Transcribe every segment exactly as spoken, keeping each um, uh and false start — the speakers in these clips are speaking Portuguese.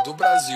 do Brasil.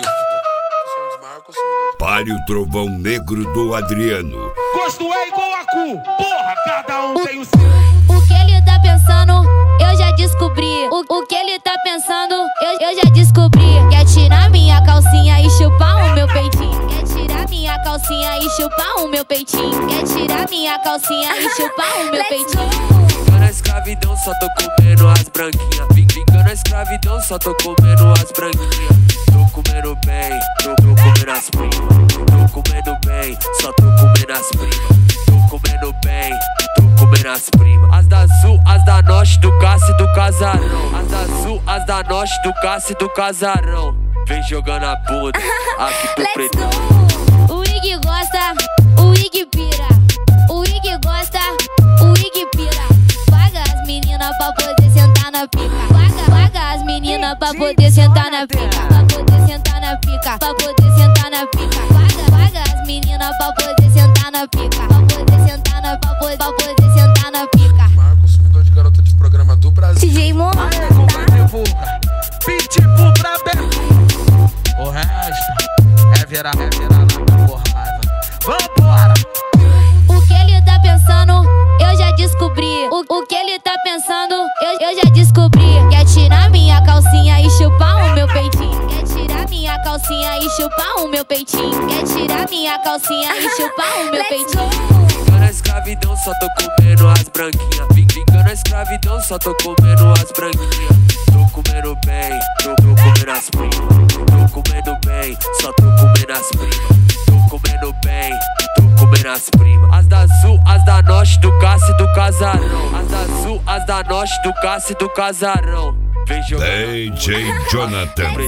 Pare o trovão negro do Adriano. Gosto é igual a cu, porra, cada um o, tem o seu. O que ele tá pensando, eu já descobri. O, o que ele tá pensando, eu, eu já descobri. Quer tirar minha calcinha e chupar o meu peitinho. Quer tirar minha calcinha e chupar o meu peitinho. Quer tirar minha calcinha e chupar o meu peitinho. Fica na escravidão, só tô comendo as branquinhas. Fica na escravidão, só tô comendo as branquinhas. Tô comendo bem, tô, tô comendo as primas. Tô comendo bem, só tô comendo as primas. Tô comendo bem, tô comendo as primas. As da sul, as da norte, do Cássio e do Casarão. As da sul, as da norte, do Cássio e do Casarão. Vem jogando a bunda, aqui pro preto. O Ig gosta, o Ig pira. O Ig gosta, o Ig pira. Paga as meninas pra poder sentar na pica. Paga, paga as meninas pra poder sentar na pica. Pra poder sentar na pica, pra poder sentar na pica. Paga, paga as meninas pra poder sentar na pica. Pra poder sentar na, pra poder, pra poder sentar na pica. Maior consumidor de garota de programa do Brasil. D J Mono, Aê, compa divulga, pitbull pra Beto. O resto é virar, é virar lá por raiva. Vambora! o que ele tá pensando, eu já descobri. O, o que ele tá pensando, eu, eu já descobri. Quer tirar minha calcinha e chupar o meu peitinho. Quer tirar minha calcinha e chupar o meu peitinho. Quer tirar minha calcinha e chupar o meu peitinho. Fica na escravidão, só tô comendo as branquinhas. Fica na escravidão, só tô comendo as branquinhas. Tô comendo bem, tô, tô comendo as primas. Tô comendo bem, só tô comendo as primas. Tô comendo bem, tô comendo as primas. As da sul, as da norte, do Cássio e do Casarão. As da sul, as da norte, do Cássio e do Casarão. Vem jogando D J Jonathan R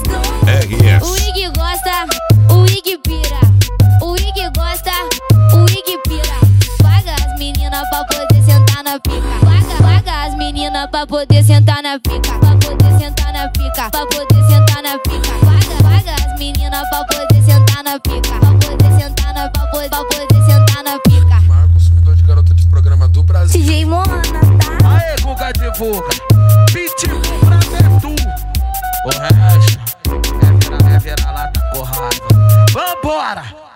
O S. Ig gosta, o Ig pira. O Ig gosta, o Ig pira. Paga as meninas pra poder sentar na pica. Paga, paga as meninas pra poder sentar na pica. Pra poder sentar na pica, pra poder sentar na pica. Paga, paga as meninas pra poder sentar na pica. Pra poder sentar na, pra poder, pra poder sentar na pica. Maior consumidor de garota de programa do Brasil. D J Mono, tá? Aê, Guga divulga, pitbull pra Beto. O resto é virar, é virar lá por raiva. Vambora!